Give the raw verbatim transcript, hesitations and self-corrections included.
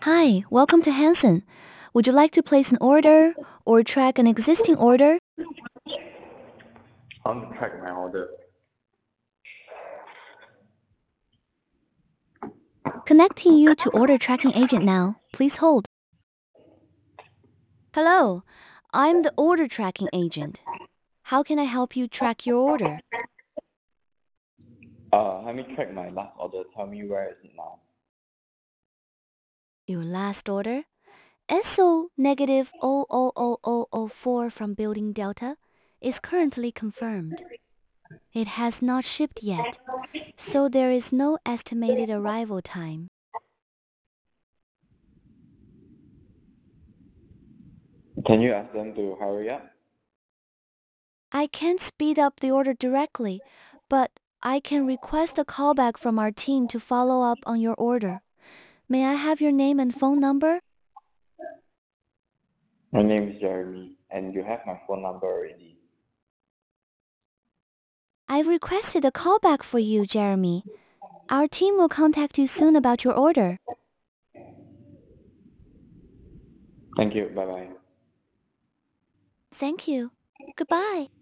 Hi, welcome to Hanson. Would you like to place an order or track an existing order? I want to track my order. Connecting you to order tracking agent now. Please hold. Hello, I'm the order tracking agent. How can I help you track your order? Uh, let me track my last order. Tell me where is it now. Your last order? S O negative zero zero zero zero zero four from Building Delta is currently confirmed. It has not shipped yet, so there is no estimated arrival time. Can you ask them to hurry up? I can't speed up the order directly, but I can request a callback from our team to follow up on your order. May I have your name and phone number? My name is Jeremy, and you have my phone number already. I've requested a callback for you, Jeremy. Our team will contact you soon about your order. Thank you. Bye bye. Thank you. Goodbye.